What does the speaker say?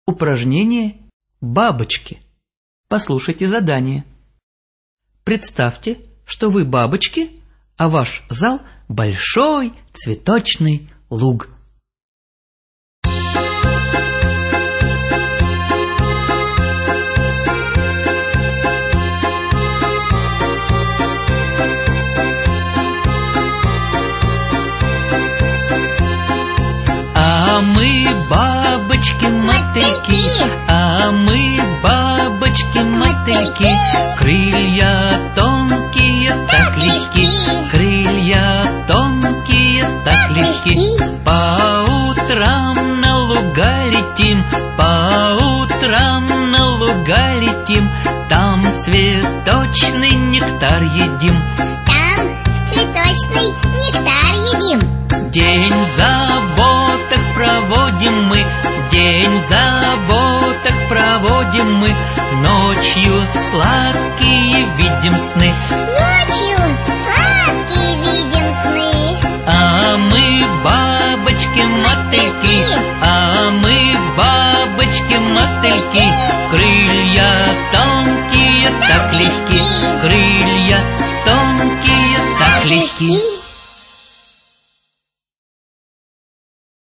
Упражнение «Бабочки». Послушайте задание. Представьте, что вы бабочки, а ваш зал – большой цветочный луг. А мы бабочки-мотыльки, а мы бабочки-мотыльки, крылья тонкие, так легки, крылья тонкие, так легки. По утрам на луга летим, по утрам на луга летим, там цветочный нектар едим, там цветочный нектар едим. День в заботах проводим мы, день в заботах проводим мы, ночью сладкие видим сны, ночью сладкие видим сны. А мы бабочки-мотыльки,